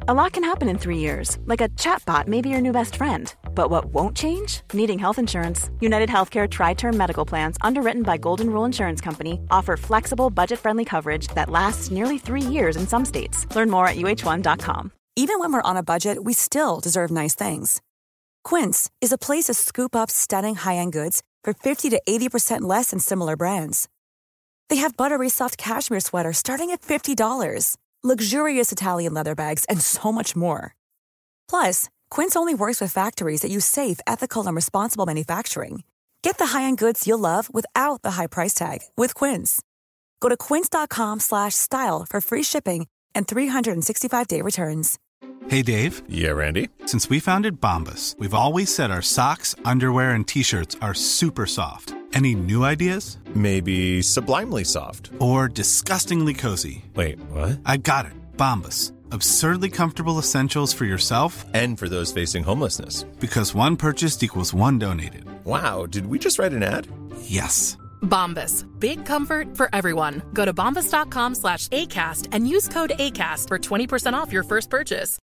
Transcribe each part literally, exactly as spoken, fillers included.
A lot can happen in three years, like a chatbot may be your new best friend. But what won't change? Needing health insurance. United Healthcare Tri-Term Medical Plans, underwritten by Golden Rule Insurance Company, offer flexible, budget-friendly coverage that lasts nearly three years in some states. Learn more at U H one dot com. Even when we're on a budget, we still deserve nice things. Quince is a place to scoop up stunning high-end goods for fifty to eighty percent less than similar brands. They have buttery soft cashmere sweaters starting at fifty dollars, luxurious Italian leather bags, and so much more. Plus, Quince only works with factories that use safe, ethical, and responsible manufacturing. Get the high-end goods you'll love without the high price tag with Quince. Go to quince.com slash style for free shipping and three sixty-five day returns. Hey, Dave. Yeah, Randy. Since we founded Bombas, we've always said our socks, underwear, and T-shirts are super soft. Any new ideas? Maybe sublimely soft. Or disgustingly cozy. Wait, what? I got it. Bombas. Absurdly comfortable essentials for yourself and for those facing homelessness. Because one purchased equals one donated. Wow, did we just write an ad? Yes. Bombas. Big comfort for everyone. Go to bombas.com slash ACAST and use code ACAST for twenty percent off your first purchase.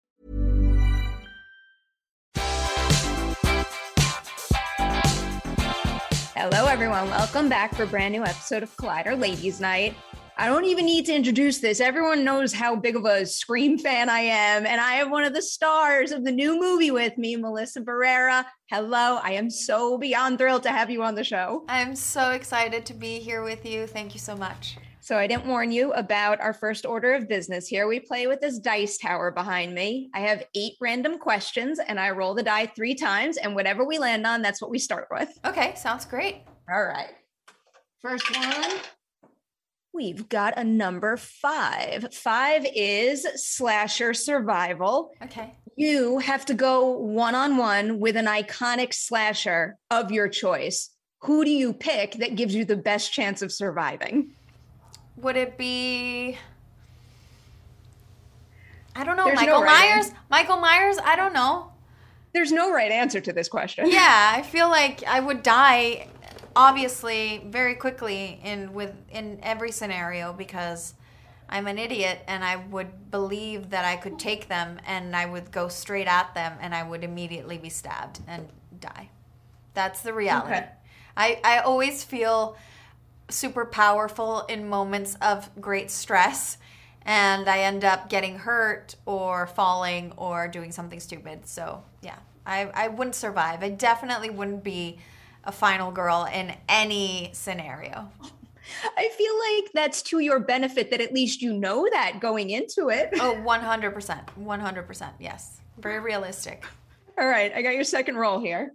Hello, everyone. Welcome back for a brand new episode of Collider Ladies Night. I don't even need to introduce this. Everyone knows how big of a Scream fan I am. And I have one of the stars of the new movie with me, Melissa Barrera. Hello. I am so beyond thrilled to have you on the show. I'm so excited to be here with you. Thank you so much. So I didn't warn you about our first order of business here. We play with this dice tower behind me. I have eight random questions and I roll the die three times. And whatever we land on, that's what we start with. Okay. Sounds great. All right. First one. We've got a number five. Five is slasher survival. Okay. You have to go one-on-one with an iconic slasher of your choice. Who do you pick that gives you the best chance of surviving? Would it be... I don't know. There's Michael no right Myers? answer. Michael Myers? I don't know. There's no right answer to this question. Yeah, I feel like I would die... obviously very quickly in with in every scenario because I'm an idiot and I would believe that I could take them and I would go straight at them and I would immediately be stabbed and die. That's the reality. Okay. I, I always feel super powerful in moments of great stress and I end up getting hurt or falling or doing something stupid. So yeah, I, I wouldn't survive. I definitely wouldn't be a final girl in any scenario. I feel like that's to your benefit that at least you know that going into it. Oh, one hundred percent. one hundred percent. Yes. Very realistic. All right. I got your second roll here.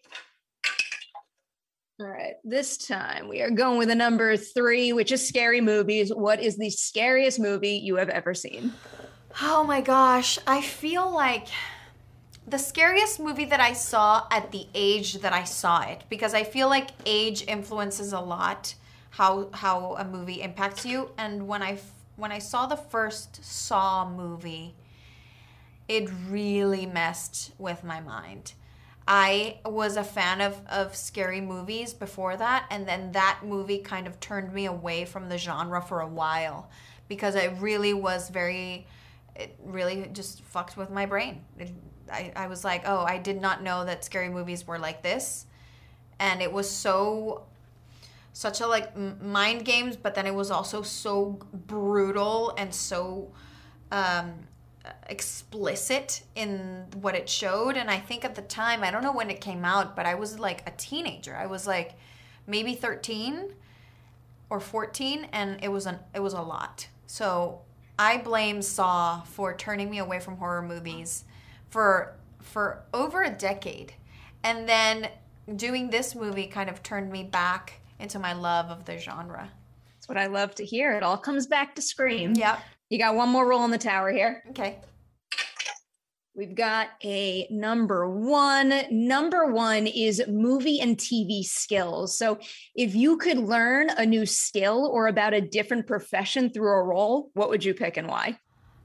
All right. This time we are going with a number three, which is scary movies. What is the scariest movie you have ever seen? Oh my gosh. I feel like the scariest movie that I saw at the age that I saw it, because I feel like age influences a lot how how a movie impacts you. And when I when I saw the first Saw movie, it really messed with my mind. I was a fan of, of scary movies before that, and then that movie kind of turned me away from the genre for a while because it really was very, it really just fucked with my brain. It, I, I was like, oh, I did not know that scary movies were like this. And it was so, such a like mind games, but then it was also so brutal and so um, explicit in what it showed. And I think at the time, I don't know when it came out, but I was like a teenager. I was like maybe thirteen or fourteen, and it was an it was a lot. So I blame Saw for turning me away from horror movies for for over a decade. And then doing this movie kind of turned me back into my love of the genre. That's what I love to hear. It all comes back to Scream. Yep. You got one more roll in the tower here. Okay. We've got a number one. Number one is movie and T V skills. So if you could learn a new skill or about a different profession through a role, what would you pick and why?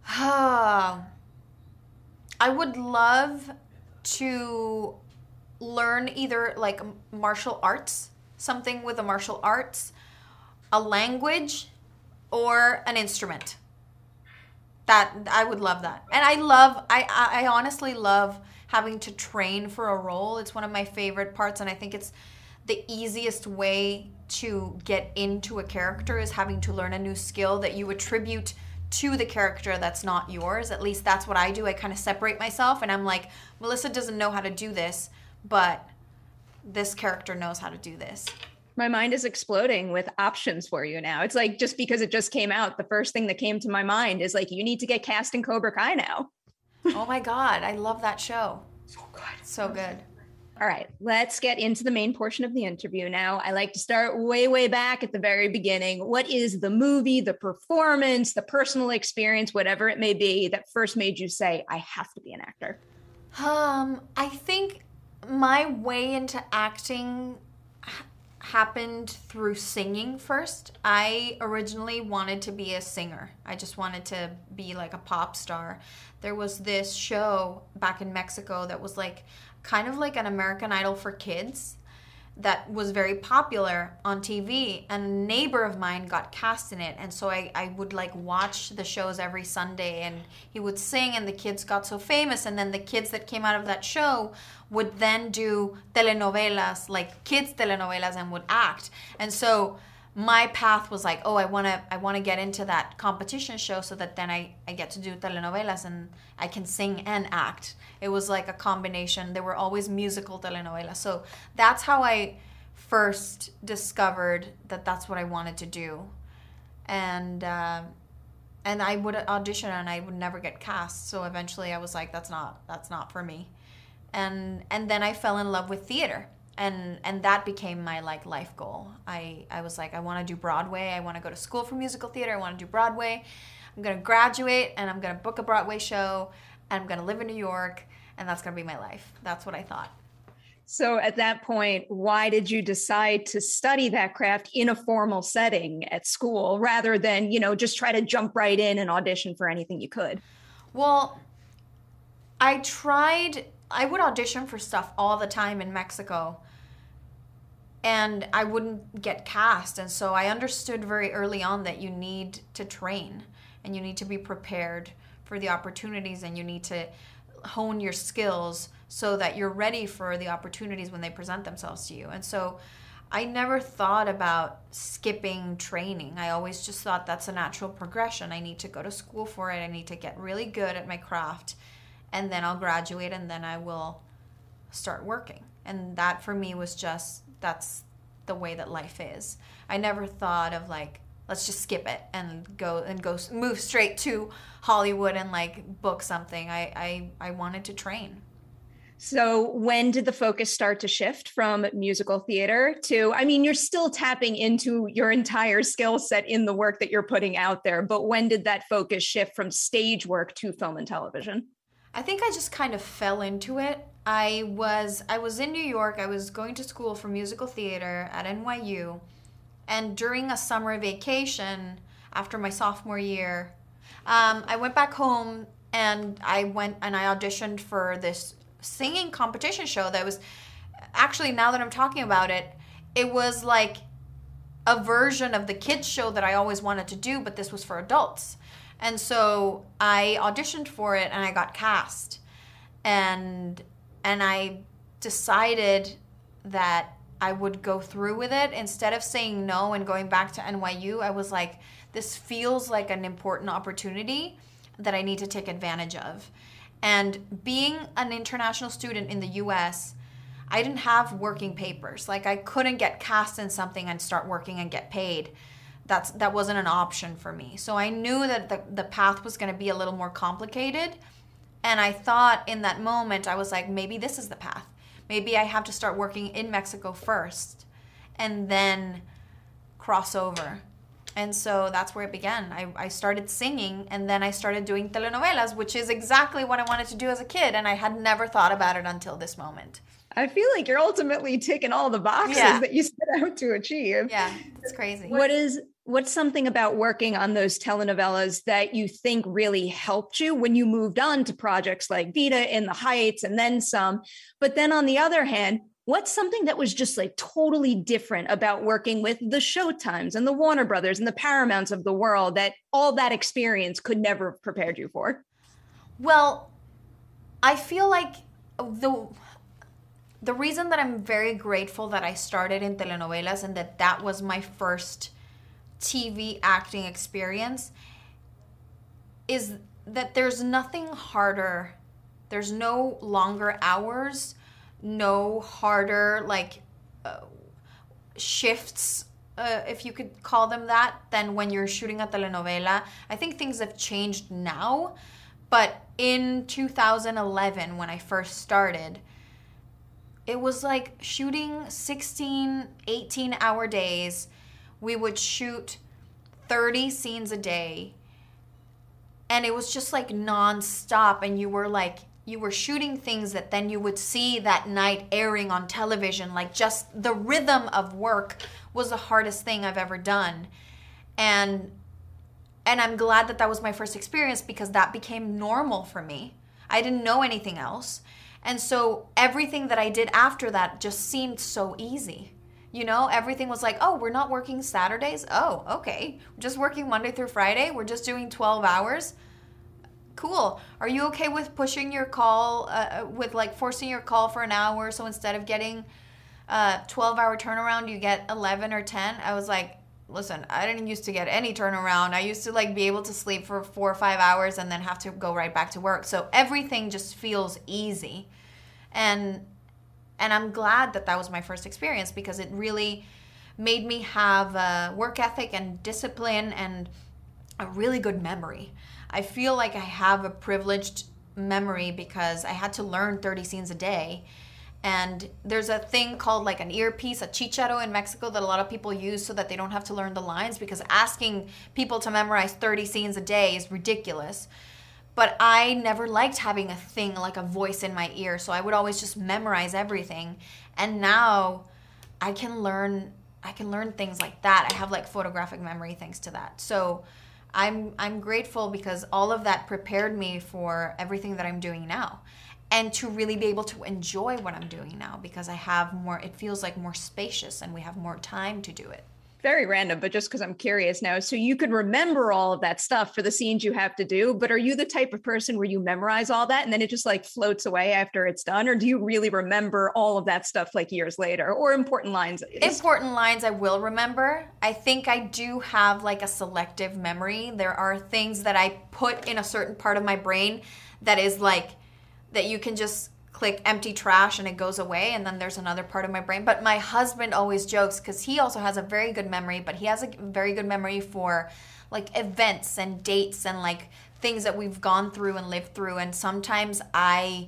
I would love to learn either like martial arts, something with the martial arts, a language, or an instrument. That I would love that. And I love, I, I honestly love having to train for a role. It's one of my favorite parts. And I think it's the easiest way to get into a character is having to learn a new skill that you attribute to the character that's not yours. At least that's what I do. I kind of separate myself and I'm like, Melissa doesn't know how to do this, but this character knows how to do this. My mind is exploding with options for you now. It's like, just because it just came out, the first thing that came to my mind is like, you need to get cast in Cobra Kai now. Oh my God. I love that show. So good. So good. All right, let's get into the main portion of the interview now. I like to start way, way back at the very beginning. What is the movie, the performance, the personal experience, whatever it may be, that first made you say, I have to be an actor? Um, I think my way into acting ha- happened through singing first. I originally wanted to be a singer. I just wanted to be like a pop star. There was this show back in Mexico that was like kind of like an American Idol for kids that was very popular on T V, and a neighbor of mine got cast in it. And so I, I would like watch the shows every Sunday, and he would sing and the kids got so famous. And then the kids that came out of that show would then do telenovelas, like kids telenovelas, and would act. And so my path was like, oh, I want to I want to get into that competition show so that then I, I get to do telenovelas and I can sing and act. It was like a combination. There were always musical telenovelas. So that's how I first discovered that that's what I wanted to do. And uh, and I would audition and I would never get cast. So eventually I was like, that's not that's not for me. And and then I fell in love with theater. And and that became my like life goal. I, I was like, I want to do Broadway. I want to go to school for musical theater. I want to do Broadway. I'm going to graduate and I'm going to book a Broadway show and I'm going to live in New York and that's going to be my life. That's what I thought. So at that point, why did you decide to study that craft in a formal setting at school rather than, you know, just try to jump right in and audition for anything you could? Well, I tried... I would audition for stuff all the time in Mexico and I wouldn't get cast. And so I understood very early on that you need to train and you need to be prepared for the opportunities and you need to hone your skills so that you're ready for the opportunities when they present themselves to you. And so I never thought about skipping training. I always just thought that's a natural progression. I need to go to school for it. I need to get really good at my craft. And then I'll graduate and then I will start working. And that for me was just, that's the way that life is. I never thought of like, let's just skip it and go and go move straight to Hollywood and like book something. I, I, I wanted to train. So when did the focus start to shift from musical theater to, I mean, you're still tapping into your entire skill set in the work that you're putting out there, but when did that focus shift from stage work to film and television? I think I just kind of fell into it. I was I was in New York. I was going to school for musical theater at N Y U. And during a summer vacation after my sophomore year, um, I went back home and I went and I auditioned for this singing competition show that was actually, now that I'm talking about it, it was like a version of the kids show that I always wanted to do, but this was for adults. And so I auditioned for it and I got cast. And and I decided that I would go through with it. Instead of saying no and going back to N Y U, I was like, this feels like an important opportunity that I need to take advantage of. And being an international student in the U S, I didn't have working papers. Like I couldn't get cast in something and start working and get paid. That's that wasn't an option for me. So I knew that the, the path was going to be a little more complicated. And I thought in that moment, I was like, maybe this is the path. Maybe I have to start working in Mexico first and then cross over. And so that's where it began. I, I started singing and then I started doing telenovelas, which is exactly what I wanted to do as a kid. And I had never thought about it until this moment. I feel like you're ultimately ticking all the boxes yeah. that you set out to achieve. Yeah, it's crazy. What is what's something about working on those telenovelas that you think really helped you when you moved on to projects like Vida in the Heights and then some? But then on the other hand, what's something that was just like totally different about working with the Showtimes and the Warner Brothers and the Paramounts of the world that all that experience could never have prepared you for? Well, I feel like the the reason that I'm very grateful that I started in telenovelas and that that was my first T V acting experience is that there's nothing harder. There's no longer hours, no harder like uh, shifts, uh, if you could call them that, than when you're shooting a telenovela. I think things have changed now, but in two thousand eleven when I first started, it was like shooting sixteen, eighteen hour days. We would shoot thirty scenes a day. And it was just like nonstop. And you were like, you were shooting things that then you would see that night airing on television. Like just the rhythm of work was the hardest thing I've ever done. And and I'm glad that that was my first experience because that became normal for me. I didn't know anything else. And so everything that I did after that just seemed so easy. You know, everything was like, oh, we're not working Saturdays? Oh, okay. We're just working Monday through Friday? We're just doing twelve hours? Cool. Are you okay with pushing your call, uh, with like forcing your call for an hour? So instead of getting a twelve hour turnaround, you get eleven or ten? I was like, listen, I didn't used to get any turnaround. I used to like be able to sleep for four or five hours and then have to go right back to work. So everything just feels easy. And and I'm glad that that was my first experience because it really made me have a work ethic and discipline and a really good memory. I feel like I have a privileged memory because I had to learn thirty scenes a day. And there's a thing called like an earpiece, a chicharo in Mexico that a lot of people use so that they don't have to learn the lines, because asking people to memorize thirty scenes a day is ridiculous. But I never liked having a thing like a voice in my ear, so I would always just memorize everything. And now I can learn I can learn things like that. I have like photographic memory thanks to that. So I'm I'm grateful because all of that prepared me for everything that I'm doing now. And to really be able to enjoy what I'm doing now because I have more, it feels like more spacious and we have more time to do it. Very random, but just because I'm curious now. So you can remember all of that stuff for the scenes you have to do, but are you the type of person where you memorize all that and then it just like floats away after it's done? Or do you really remember all of that stuff like years later, or important lines? Important lines I will remember. I think I do have like a selective memory. There are things that I put in a certain part of my brain that is like, that you can just click empty trash and it goes away, and then there's another part of my brain. But my husband always jokes because he also has a very good memory, but he has a very good memory for like events and dates and like things that we've gone through and lived through. And sometimes I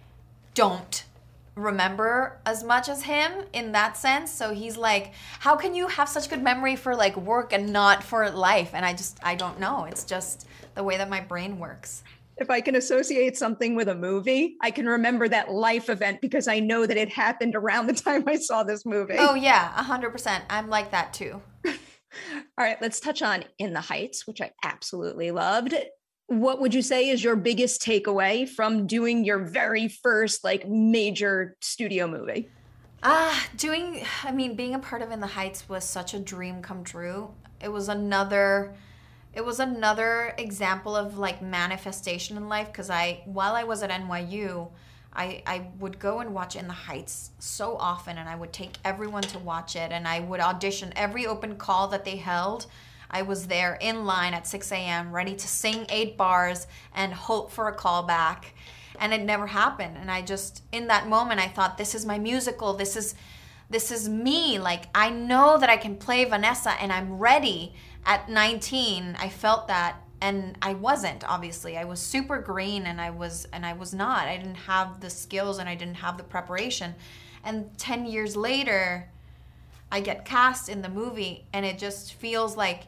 don't remember as much as him in that sense. So he's like, how can you have such good memory for like work and not for life? And I just, I don't know. It's just the way that my brain works. If I can associate something with a movie, I can remember that life event because I know that it happened around the time I saw this movie. Oh yeah, one hundred percent. I'm like that too. All right, let's touch on In the Heights, which I absolutely loved. What would you say is your biggest takeaway from doing your very first like major studio movie? Ah, uh, doing, I mean, being a part of In the Heights was such a dream come true. It was another... It was another example of like manifestation in life because I, while I was at N Y U, I, I would go and watch In the Heights so often, and I would take everyone to watch it, and I would audition every open call that they held. I was there in line at six a.m. ready to sing eight bars and hope for a call back, and it never happened. And I just, in that moment, I thought, this is my musical. This is, this is me. Like, I know that I can play Vanessa, and I'm ready. At nineteen, I felt that, and I wasn't, obviously. I was super green, and I was and I was not. I didn't have the skills, and I didn't have the preparation. And ten years later, I get cast in the movie, and it just feels like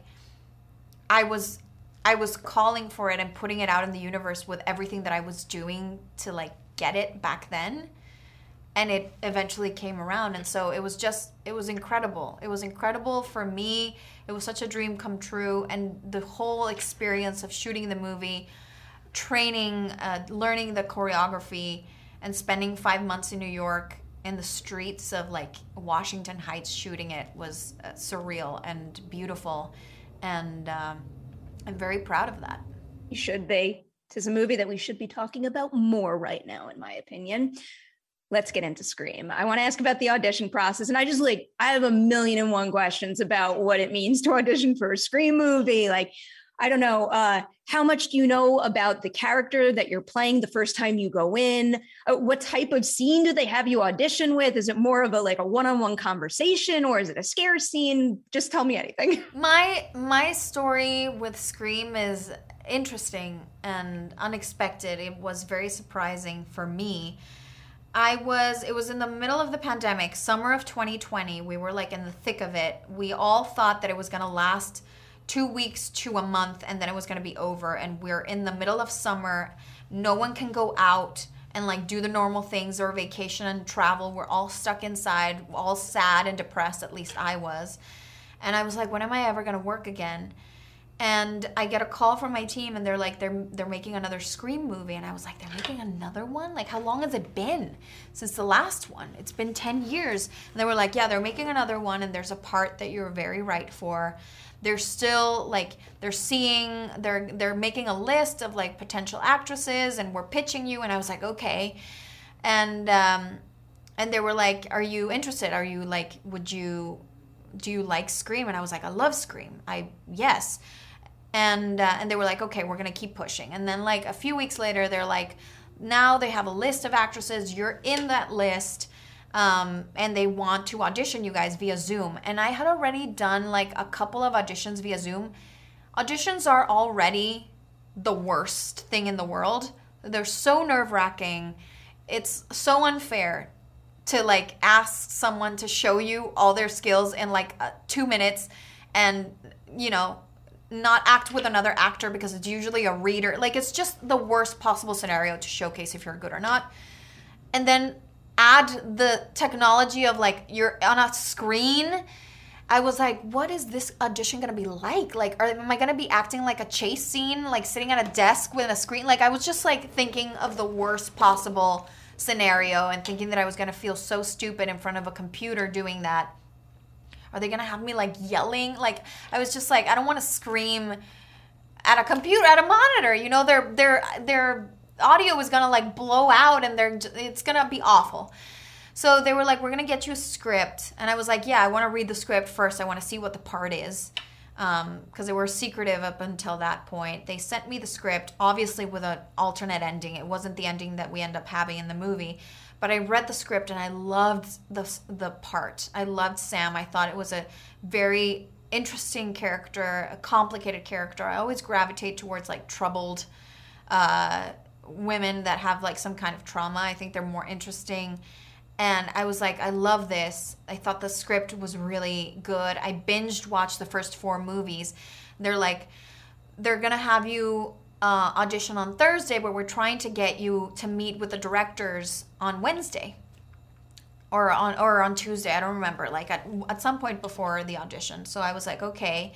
I was I was calling for it and putting it out in the universe with everything that I was doing to like get it back then. And it eventually came around. And so it was just, it was incredible. It was incredible for me. It was such a dream come true. And the whole experience of shooting the movie, training, uh, learning the choreography, and spending five months in New York in the streets of like Washington Heights shooting it was uh, surreal and beautiful. And um, I'm very proud of that. You should be. Tis a movie that we should be talking about more right now, in my opinion. Let's get into Scream. I want to ask about the audition process. And I just like, I have a million and one questions about what it means to audition for a Scream movie. Like, I don't know, uh, how much do you know about the character that you're playing the first time you go in? Uh, what type of scene do they have you audition with? Is it more of a like a one-on-one conversation, or is it a scare scene? Just tell me anything. My my story with Scream is interesting and unexpected. It was very surprising for me. I was, it was in the middle of the pandemic, summer of twenty twenty. We were like in the thick of it. We all thought that it was going to last two weeks to a month and then it was going to be over. And we're in the middle of summer. No one can go out and like do the normal things or vacation and travel. We're all stuck inside, all sad and depressed. At least I was. And I was like, when am I ever going to work again? And I get a call from my team and they're like, they're they're making another Scream movie. And I was like, they're making another one? Like, how long has it been since the last one? It's been ten years. And they were like, yeah, they're making another one and there's a part that you're very right for. They're still like, they're seeing, they're they're making a list of like potential actresses and we're pitching you. And I was like, okay. And um, and they were like, are you interested? Are you like, would you, do you like Scream? And I was like, I love Scream. I, yes. And uh, and they were like, okay, we're going to keep pushing. And then like a few weeks later, they're like, now they have a list of actresses. You're in that list. Um, and they want to audition you guys via Zoom. And I had already done like a couple of auditions via Zoom. Auditions are already the worst thing in the world. They're so nerve-wracking. It's so unfair to like ask someone to show you all their skills in like uh, two minutes and, you know, not act with another actor because it's usually a reader. Like, it's just the worst possible scenario to showcase if you're good or not. And then add the technology of like you're on a screen. I was like, what is this audition gonna be like? Like, are, am I gonna be acting like a chase scene, like sitting at a desk with a screen? Like, I was just like thinking of the worst possible scenario and thinking that I was gonna feel so stupid in front of a computer doing that. Are they gonna have me like yelling? Like, I was just like, I don't want to scream at a computer, at a monitor. You know, their their their audio is gonna like blow out, and they're it's gonna be awful. So they were like, we're gonna get you a script, and I was like, yeah, I want to read the script first. I want to see what the part is, um, because they were secretive up until that point. They sent me the script, obviously with an alternate ending. It wasn't the ending that we end up having in the movie. But I read the script and I loved the the part. I loved Sam. I thought it was a very interesting character, a complicated character. I always gravitate towards like troubled uh, women that have like some kind of trauma. I think they're more interesting. And I was like, I love this. I thought the script was really good. I binged watched the first four movies. They're like, they're gonna have you Uh, audition on Thursday, but we're trying to get you to meet with the directors on Wednesday or on or on Tuesday. I don't remember, like at, at some point before the audition. So I was like, okay.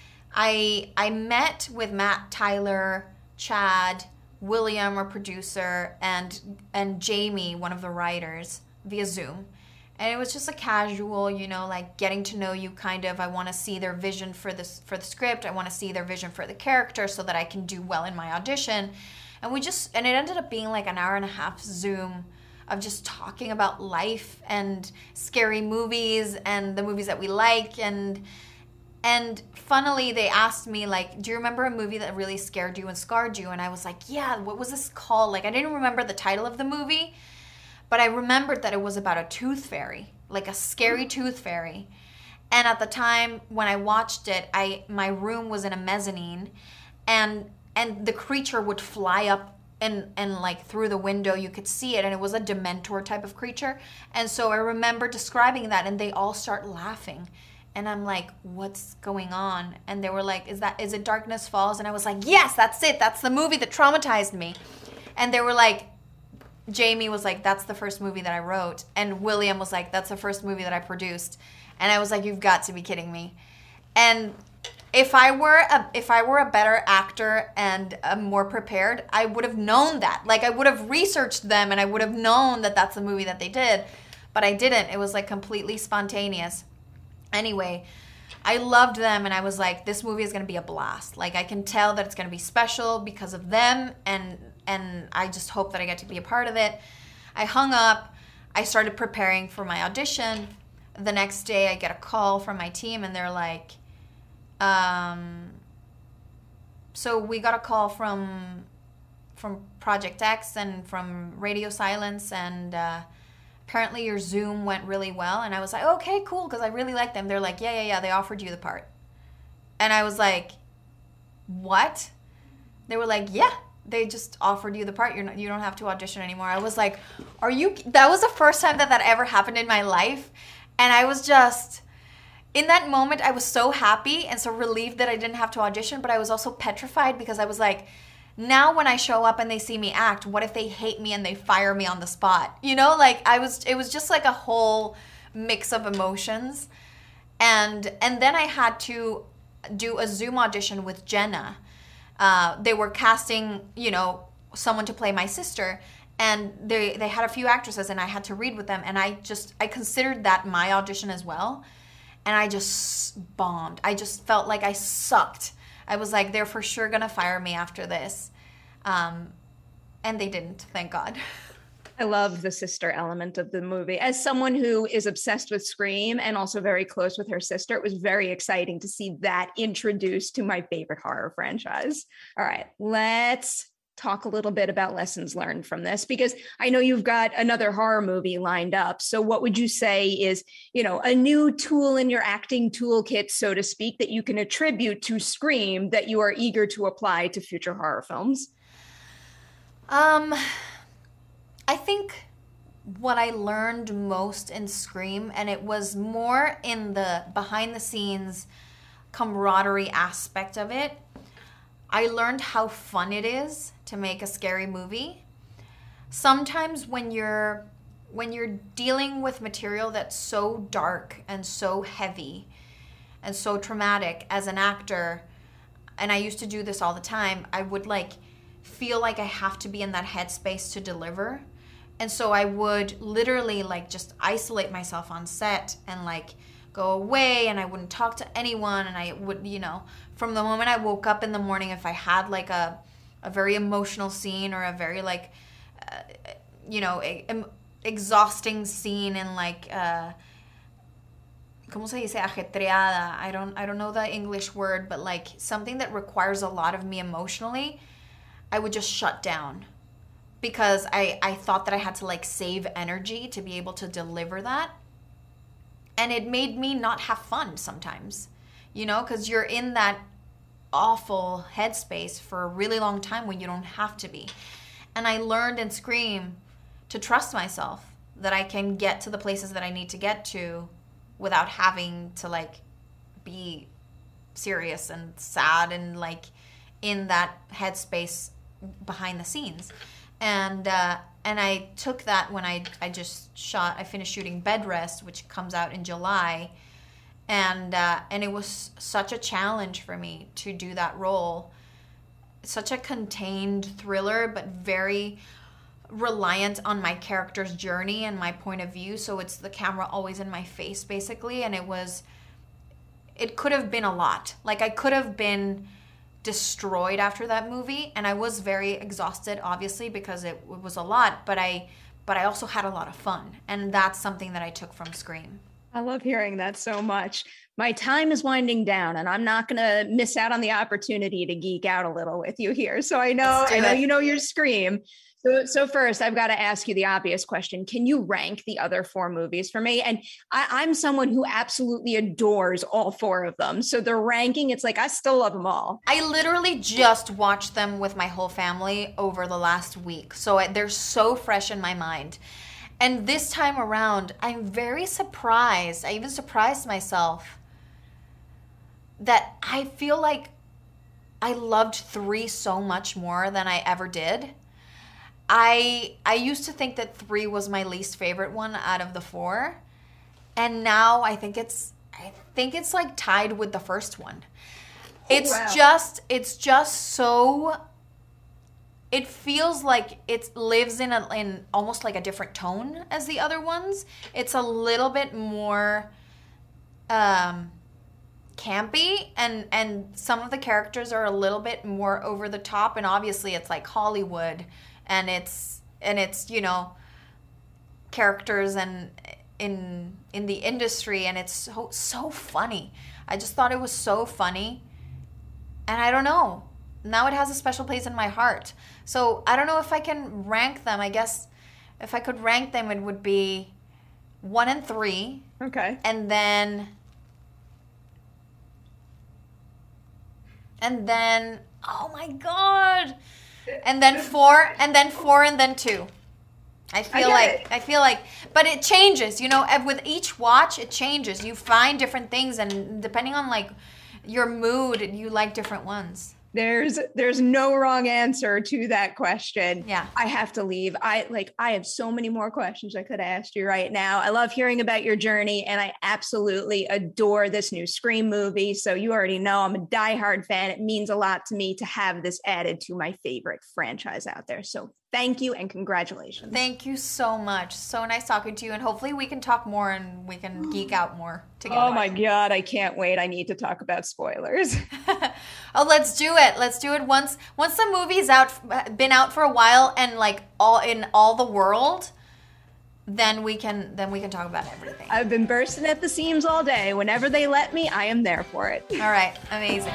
I I met with Matt, Tyler, Chad, William, our producer, and and Jamie, one of the writers, via Zoom. And it was just a casual, you know, like getting to know you kind of. I want to see their vision for this for the script. I want to see their vision for the character so that I can do well in my audition. And we just, and it ended up being like an hour and a half Zoom of just talking about life and scary movies and the movies that we like. And and funnily, they asked me like, do you remember a movie that really scared you and scarred you? And I was like, yeah, what was this called? Like, I didn't remember the title of the movie. But I remembered that it was about a tooth fairy, like a scary tooth fairy. And at the time when I watched it, I my room was in a mezzanine, and and the creature would fly up and and like through the window you could see it, and it was a Dementor type of creature. And so I remember describing that, and they all start laughing. And I'm like, what's going on? And they were like, is that is it Darkness Falls? And I was like, yes, that's it. That's the movie that traumatized me. And they were like, Jamie was like, that's the first movie that I wrote. And William was like, that's the first movie that I produced. And I was like, you've got to be kidding me. And if I were a, if I were a better actor and uh, more prepared, I would have known that. Like, I would have researched them and I would have known that that's the movie that they did. but I didn't. It was like completely spontaneous. Anyway, I loved them, and I was like, this movie is going to be a blast. Like, I can tell that it's going to be special because of them, and and I just hope that I get to be a part of it. I hung up. I started preparing for my audition. The next day, I get a call from my team, and they're like, um, so we got a call from from Project X and from Radio Silence, and uh, apparently your Zoom went really well. And I was like, okay, cool, because I really like them. They're like, yeah, yeah, yeah, they offered you the part. And I was like, what? They were like, yeah, they just offered you the part. You're not, you don't have to audition anymore. I was like, are you, that was the first time that that ever happened in my life. And I was just, in that moment, I was so happy and so relieved that I didn't have to audition, but I was also petrified because I was like, now when I show up and they see me act, what if they hate me and they fire me on the spot? You know, like I was, it was just like a whole mix of emotions. And and then I had to do a Zoom audition with Jenna. Uh, they were casting, you know, someone to play my sister, and they they had a few actresses, and I had to read with them. And I just, I considered that my audition as well. And I just bombed. I just felt like I sucked. I was like, they're for sure gonna fire me after this. Um, and they didn't, thank God. I love the sister element of the movie. As someone who is obsessed with Scream and also very close with her sister, it was very exciting to see that introduced to my favorite horror franchise. All right, let's talk a little bit about lessons learned from this, because I know you've got another horror movie lined up. So what would you say is, you know, a new tool in your acting toolkit, so to speak, that you can attribute to Scream that you are eager to apply to future horror films? Um, I think what I learned most in Scream, and it was more in the behind the scenes camaraderie aspect of it, I learned how fun it is to make a scary movie. Sometimes when you're when you're dealing with material that's so dark and so heavy and so traumatic as an actor, and I used to do this all the time, I would like feel like I have to be in that headspace to deliver. And so I would literally like just isolate myself on set and like go away, and I wouldn't talk to anyone, and I would, you know, from the moment I woke up in the morning, if I had like a a very emotional scene or a very like uh, you know a, a exhausting scene and like uh ¿cómo se dice? Ajetreada. I don't I don't know the English word, but like something that requires a lot of me emotionally, I would just shut down, because I I thought that I had to like save energy to be able to deliver that. And it made me not have fun sometimes, you know, because you're in that awful headspace for a really long time when you don't have to be. And I learned in Scream to trust myself, that I can get to the places that I need to get to without having to like be serious and sad and like in that headspace behind the scenes. And uh, and I took that when I I just shot, I finished shooting Bed Rest, which comes out in July. And uh, and it was such a challenge for me to do that role. Such a contained thriller, but very reliant on my character's journey and my point of view. So it's the camera always in my face, basically. And it was, it could have been a lot. Like I could have been destroyed after that movie, and I was very exhausted, obviously, because it, it was a lot. But I, but I also had a lot of fun, and that's something that I took from Scream. I love hearing that so much. My time is winding down, and I'm not going to miss out on the opportunity to geek out a little with you here. So I know, I know, you know your Scream. So, so first, I've got to ask you the obvious question. Can you rank the other four movies for me? And I, I'm someone who absolutely adores all four of them. So the ranking, it's like, I still love them all. I literally just watched them with my whole family over the last week. So I, they're so fresh in my mind. And this time around, I'm very surprised. I even surprised myself that I feel like I loved three so much more than I ever did. I I used to think that three was my least favorite one out of the four. And now I think it's I think it's like tied with the first one. It's oh, wow. just it's just so it feels like it lives in a, in almost like a different tone as the other ones. It's a little bit more um, campy, and and some of the characters are a little bit more over the top. And obviously, it's like Hollywood, and it's and it's you know characters and in in the industry, and it's so so funny. I just thought it was so funny, and I don't know. Now it has a special place in my heart. So I don't know if I can rank them. I guess if I could rank them, it would be one and three. Okay. And then, and then, oh my God. And then four, and then four, and then two. I feel I like, it. I feel like, but it changes, you know, with each watch, it changes. You find different things, and depending on like your mood, you like different ones. There's there's no wrong answer to that question. Yeah. I have to leave. I like I have so many more questions I could have asked you right now. I love hearing about your journey, and I absolutely adore this new Scream movie. So you already know I'm a diehard fan. It means a lot to me to have this added to my favorite franchise out there. So thank you and congratulations. Thank you so much. So nice talking to you, and hopefully we can talk more and we can geek out more together. Oh my God, I can't wait. I need to talk about spoilers. Oh, let's do it. Let's do it once once the movie's out been out for a while and like all in all the world, then we can then we can talk about everything. I've been bursting at the seams all day. Whenever they let me, I am there for it. All right, amazing.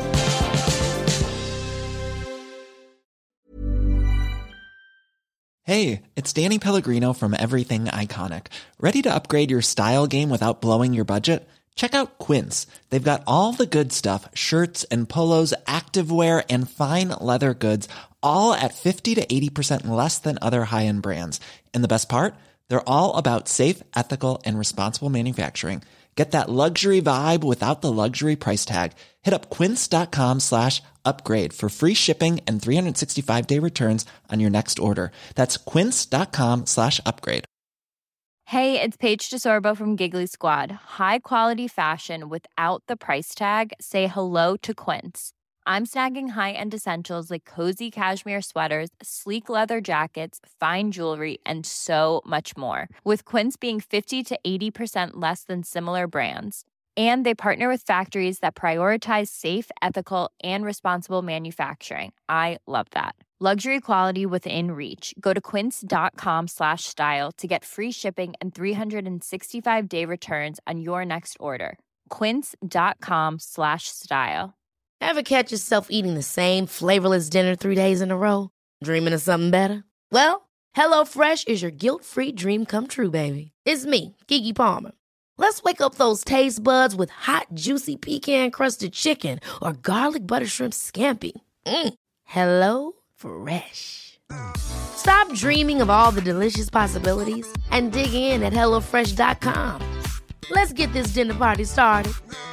Hey, it's Danny Pellegrino from Everything Iconic. Ready to upgrade your style game without blowing your budget? Check out Quince. They've got all the good stuff, shirts and polos, activewear, and fine leather goods, all at fifty to eighty percent less than other high-end brands. And the best part? They're all about safe, ethical, and responsible manufacturing. Get that luxury vibe without the luxury price tag. Hit up quince.com slash upgrade for free shipping and three sixty-five day returns on your next order. That's quince.com slash upgrade. Hey, it's Paige DeSorbo from Giggly Squad. High quality fashion without the price tag. Say hello to Quince. I'm snagging high-end essentials like cozy cashmere sweaters, sleek leather jackets, fine jewelry, and so much more. With Quince being fifty to eighty percent less than similar brands. And they partner with factories that prioritize safe, ethical, and responsible manufacturing. I love that. Luxury quality within reach. Go to quince.com slash style to get free shipping and three sixty-five day returns on your next order. Quince.com slash style. Ever catch yourself eating the same flavorless dinner three days in a row? Dreaming of something better? Well, HelloFresh is your guilt-free dream come true, baby. It's me, Keke Palmer. Let's wake up those taste buds with hot, juicy pecan-crusted chicken or garlic butter shrimp scampi. Mm. Hello Fresh. Stop dreaming of all the delicious possibilities and dig in at HelloFresh dot com. Let's get this dinner party started.